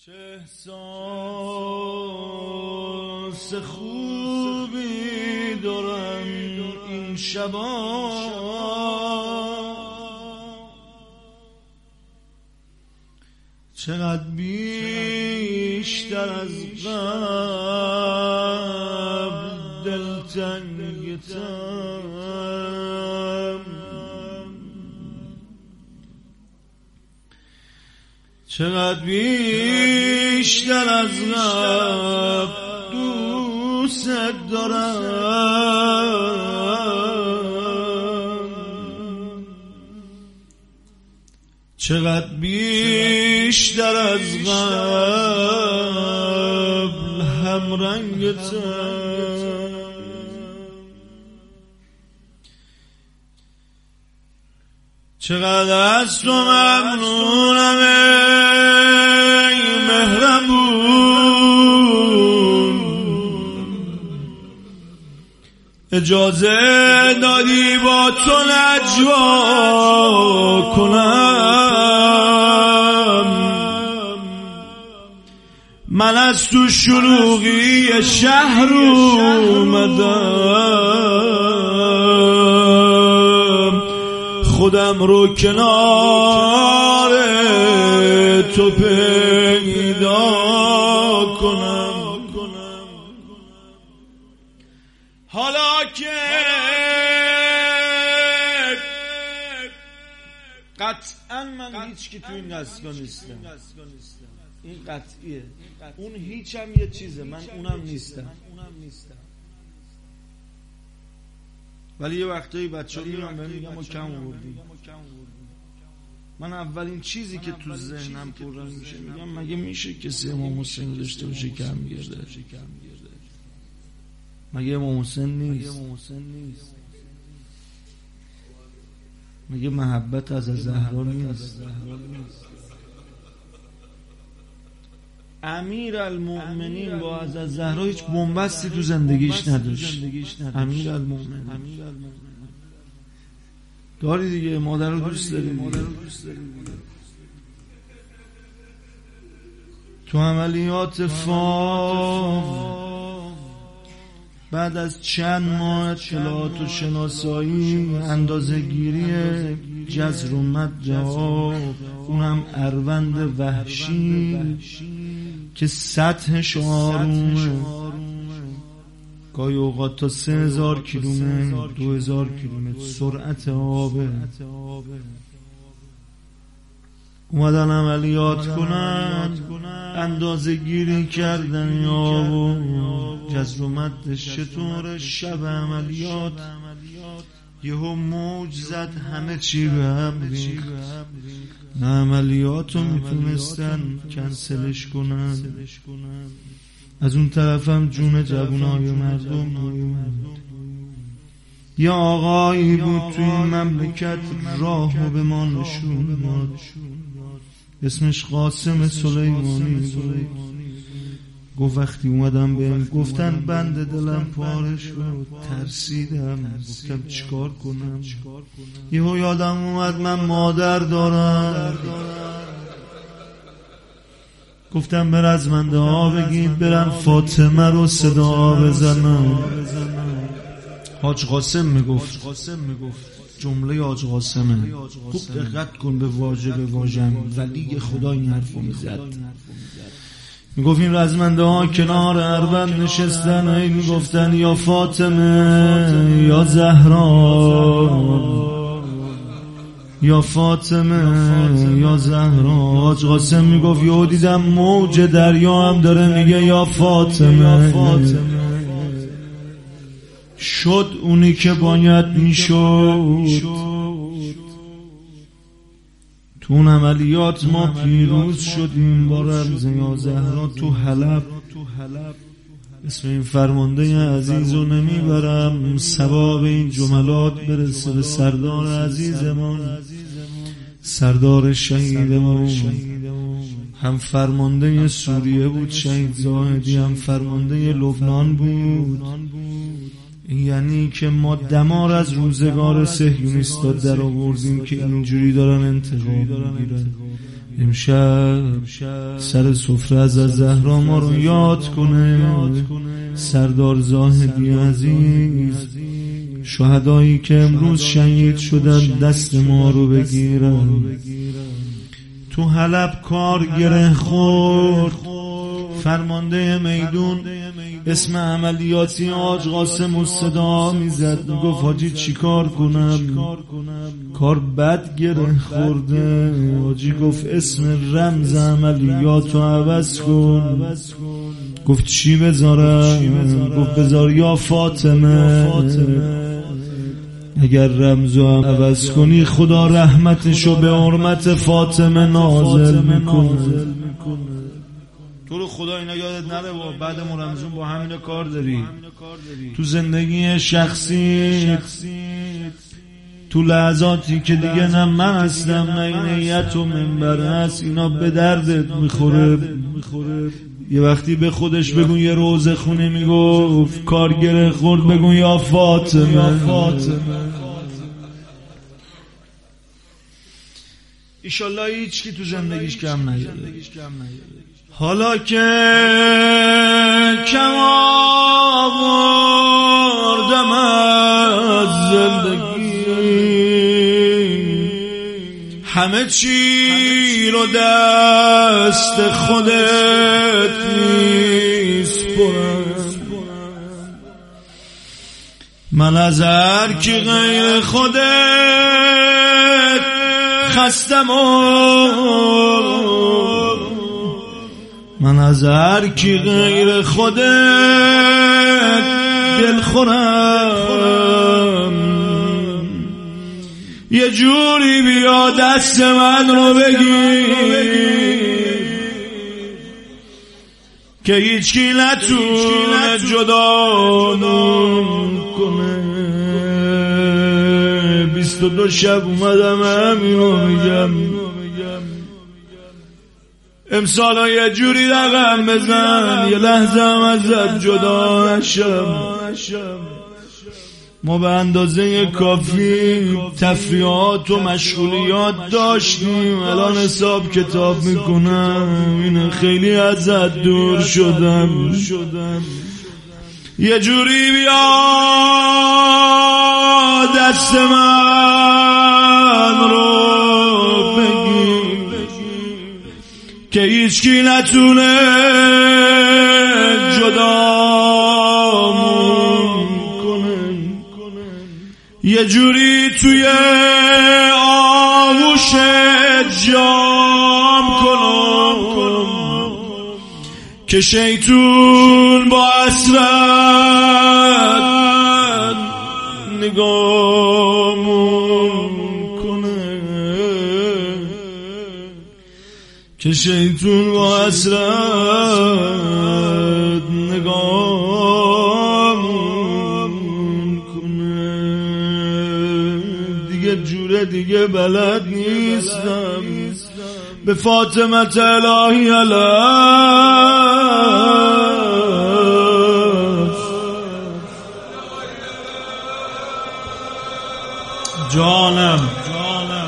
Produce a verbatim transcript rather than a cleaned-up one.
چه احساس خوبی دارم این شبا، چقدر بیشتر از قبل دلتنگتم، چقدر بیشتر از قبل دوست دارم، چقدر بیشتر از قبل همرنگتم، چقدر از تو ممنونم ای مهربون، اجازه دادی با تو نجوا کنم، من از تو شلوغی شهر اومدم، خودم رو کنار تو پیدا کنم. حالا که قطعا من هیچ کی تو این دستگاه نیستم، این قطعیه، اون هیچ هم یه چیزه، من اونم نیستم، ولی یه وقتایی بچه‌ها میرن بهم میگن ما کم آوردیم. من اولین چیزی که تو ذهنم پررنگ میشه میگم مگه میشه کسی امام حسین داشته باشه کم گرده؟ مگه امام حسین نیست؟ مگه محبت از زهرا نیست؟ امیر المؤمنین با از زهرا هیچ بنبستی تو زندگیش نداشت. امیر المؤمنین داری دیگه، مادر رو دوست داری، تو عملیات فام بعد از چند ماه اطلاعات و شناسایی اندازه گیری جزر و مد ها، اونم اروند وحشی که سطحش آرومه، گاهی اوقات تا سه هزار کیلومتر دو هزار کیلومتر سرعت آبه، اومدن عملیات کنن، اندازه گیری کردن آب و جزر و مدش چطوره. شب عملیات یهو موج زد، همه چی به هم ریخت، نه عملیات رو میتونستن کنسلش کنن، از اون طرف هم جون جوانای مردم بود. یا آقایی بود تو این مملکت راهو به ما نشون داد، اسمش قاسم سلیمانی بود. گفت وقتی اومدم بهم گفتن بند دلم پاره شد، ترسیدم، گفتم چیکار کنم. یهو یادم اومد من مادر دارم، گفتم بر از من دعا بگید برم فاطمه رو صدا بزنم. حاج قاسم میگفت، جمله حاج قاسمه، خوب دقت کن به واژه به واژه، ولی خدا این حرفو میزد، میگفت این رزمنده ها کنار اروند نشستن، این میگفتن یا فاطمه یا زهرا، یا فاطمه یا زهرا. حاج قاسم میگفت یهو دیدم موج دریا هم داره میگه یا فاطمه. شد اونی که باید میشد، تو اون عملیات ما پیروز شدیم با رمز یا زهرا تو حلب. اسم این فرمانده عزیز رو نمیبرم، ثواب این جملات برسه به سردار عزیزمون، سردار شهیدمون، هم فرمانده سوریه بود شهید زاهدی، هم فرمانده لبنان بود. یعنی که ما دمار از روزگار صهیونیستا در آوردیم که اینجوری دارن انتقام میگیرن. امشب سر سفره از زهرا ما رو یاد کنه. سردار زاهدی عزیز، شهدایی که امروز شهید شدن دست ما رو بگیرن. تو حلب کار گره خورد، فرمانده میدون اسم عملیاتی حاج قاسم و صدا میزد، میگفت حاجی چی کار کنم؟ کار بد گره خورده. حاجی گفت اسم رمز عملیات رو عوض کن. گفت چی بذارم؟ گفت بذار یا فاطمه. اگر رمزو عوض کنی خدا رحمتشو به حرمت فاطمه نازل میکنه. تو رو خدا اینا یادت نره با بعد مرمزون با همین کار داری. تو زندگی شخصی، تو لحظاتی که دیگه نه من هستم نه این نیت و منبر هست، اینا به دردت میخوره. یه وقتی به خودش بگون یه روزه خونه میگفت کار گره خورد، بگون یا فاطمه. ایشالله هیچ کی تو زندگیش کم نیاده. حالا که کم آوردم از زندگی، همه چی رو دست خودت میسپرم. من از هر کی غیر خودت خستم و من از هر کی غیر خودت دل خورم. یه جوری بیا دست من رو بگیر که هیچ کی نتونه جدامون کنه. بیست و دو شب اومدم همینو میگم، امسالا یه جوری رقم بزن یه لحظه هم ازت جدا نشم. ما به اندازه کافی تفریحات و مشغولیات داشتیم، الان حساب کتاب میکنم اینه خیلی ازت دور شدم. یه جوری بیا دست من رو بگیر که هیچ کی نتونه جدامون کنه. یه جوری توی آغوش جام کنم که شیطون با حسرت نگامون کنه، که شیطون با حسرت نگامون کنه. دیگه جوره دیگه بلد نیستم به فاطمه الهی علیه جانم.